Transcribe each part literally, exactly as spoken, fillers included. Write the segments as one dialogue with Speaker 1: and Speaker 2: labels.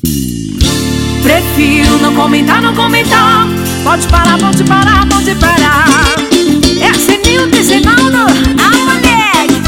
Speaker 1: Prefiro não comentar, não comentar. Pode parar, pode parar, pode parar. É Arseninho de Zenaldo, a moleque.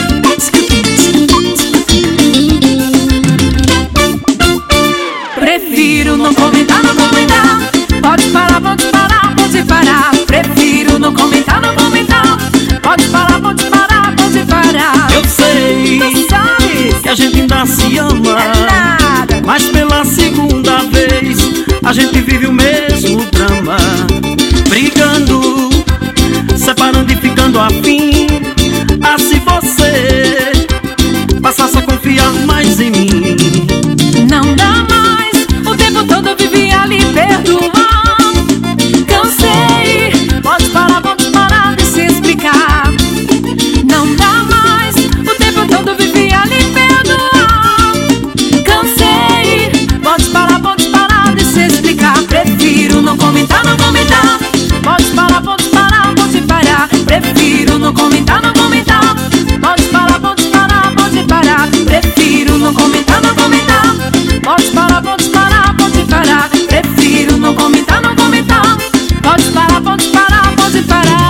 Speaker 1: Prefiro não comentar, não comentar. Pode parar, pode parar, pode parar. Prefiro não comentar, não comentar. Pode parar, pode parar, pode parar.
Speaker 2: Eu sei,
Speaker 1: tu sabes
Speaker 2: que a gente ainda se ama,
Speaker 1: é nada.
Speaker 2: mas pela segunda vez a gente vive o mesmo drama, brigando, separando e ficando afim. Ah, se você passasse a confiar mais em mim.
Speaker 1: Não dá mais, o tempo todo eu vivi a lhe perdoar. Cansei, pode parar, pode parar de se explicar. Não dá mais, o tempo todo eu vivi a lhe perdoar. Cansei, pode parar, pode parar de se explicar. Prefiro não comentar, não comentar. Pode parar, pode parar, pode parar. Prefiro não comentar, não comentar. Pode parar, pode parar, pode parar. Prefiro não comentar, não comentar. Pode parar, pode parar, pode parar. Prefiro não comentar, não comentar. Pode parar, pode parar, pode parar.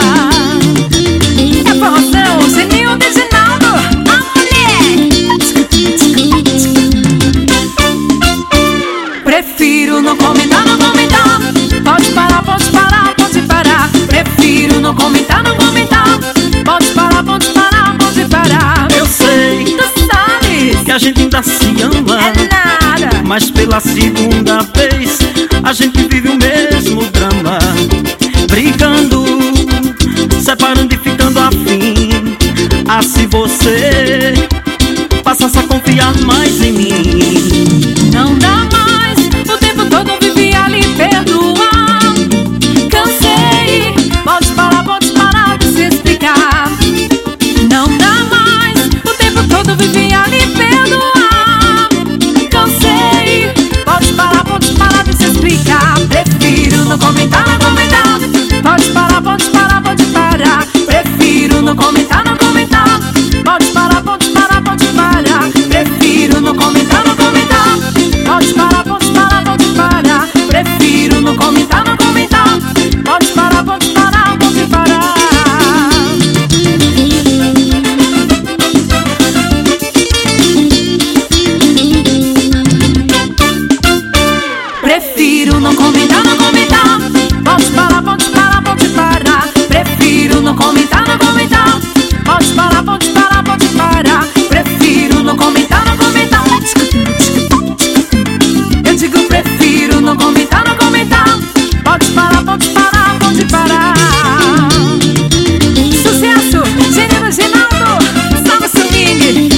Speaker 1: É pra você, o Zeninho de Zenaldo, a mulher. Prefiro não comentar, não comentar. Pode parar, pode parar, pode parar. Prefiro não comentar, não comentar. Pode parar, pode parar, pode parar.
Speaker 2: Eu sei,
Speaker 1: Tu sabes
Speaker 2: que a gente ainda se ama,
Speaker 1: é nada.
Speaker 2: mas pela segunda vez a gente vive o mesmo drama, brigando, separando e ficando afim. Ah, se você passasse a confiar mais em mim.
Speaker 1: Não dá mais, o tempo todo eu vivi a lhe perdoar. Cansei, pode parar, pode parar de se explicar. Não dá mais, o tempo todo eu vivi a lhe perdoar. Cansei, pode parar, pode parar de se explicar. Prefiro não comentar, não comentar. Pode parar, pode parar, pode parar. Prefiro não comentar, não comentar. Pode parar, pode parar, pode parar. Prefiro não comentar, não comentar. Pode parar, pode parar, pode parar. Prefiro não comentar, não comentar. Pode parar, pode parar, pode parar. Prefiro não comentar, não comentar. Pode parar, pode parar, pode parar. Prefiro não comentar, não comentar. Pode parar, pode parar, pode parar. Prefiro não comentar, não comentar. Eu digo prefiro não comentar, não comentar. Pode parar, pode parar, pode parar. Sucesso, Zeninho Zenaldo, salva swing.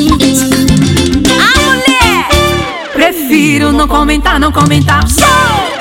Speaker 1: A mulher. Prefiro não comentar, não comentar. Show!